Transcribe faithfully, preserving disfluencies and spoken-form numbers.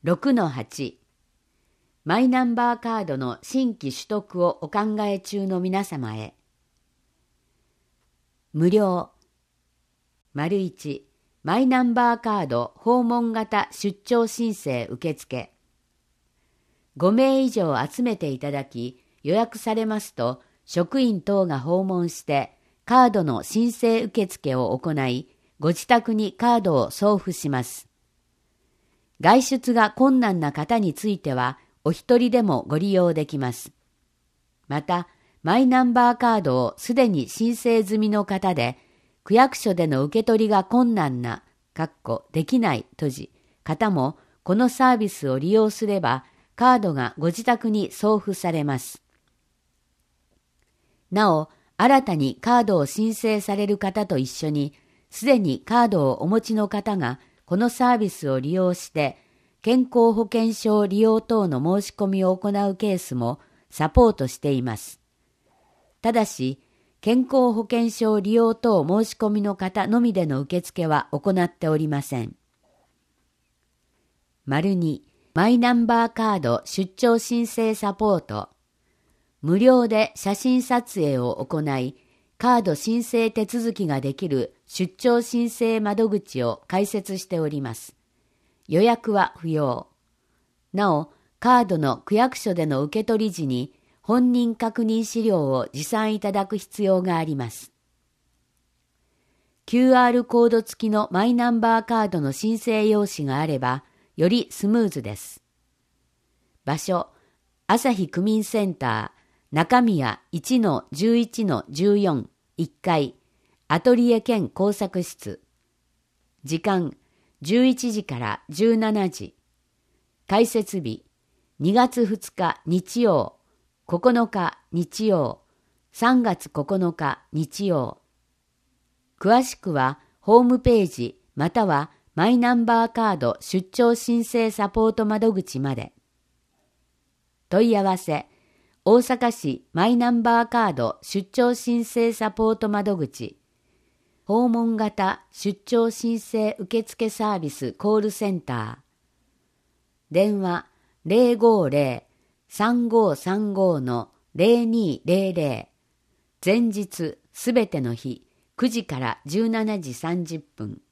ろくのはち マイナンバーカードの新規取得をお考え中の皆様へ。無料。丸いちマイナンバーカード訪問型出張申請受付。ごめい以上集めていただき、予約されますと、職員等が訪問して、カードの申請受付を行い、ご自宅にカードを送付します。外出が困難な方については、お一人でもご利用できます。また、マイナンバーカードをすでに申請済みの方で、区役所での受け取りが困難な、かっこできない閉じ、方も、このサービスを利用すれば、カードがご自宅に送付されます。なお、新たにカードを申請される方と一緒に、すでにカードをお持ちの方が、このサービスを利用して、健康保険証利用等の申し込みを行うケースもサポートしています。ただし、健康保険証利用等申し込みの方のみでの受付は行っておりません。丸に、マイナンバーカード出張申請サポート。無料で写真撮影を行い、カード申請手続きができる出張申請窓口を開設しております。予約は不要。なお、カードの区役所での受け取り時に本人確認資料を持参いただく必要があります。キューアール コード付きのマイナンバーカードの申請用紙があれば、よりスムーズです。場所、朝日区民センター、中宮 いちのじゅういちのじゅうよん、いっかい、アトリエ兼工作室。時間、じゅういちじからじゅうしちじ。開設日、にがつふつか日曜、ここのか日曜、さんがつここのか日曜。詳しくは、ホームページまたはマイナンバーカード出張申請サポート窓口まで。問い合わせ、大阪市マイナンバーカード出張申請サポート窓口、訪問型出張申請受付サービスコールセンター、電話 ゼロごゼロ さんごさんご のゼロにゼロゼロ、前日すべての日くじからじゅうしちじさんじゅっぷん。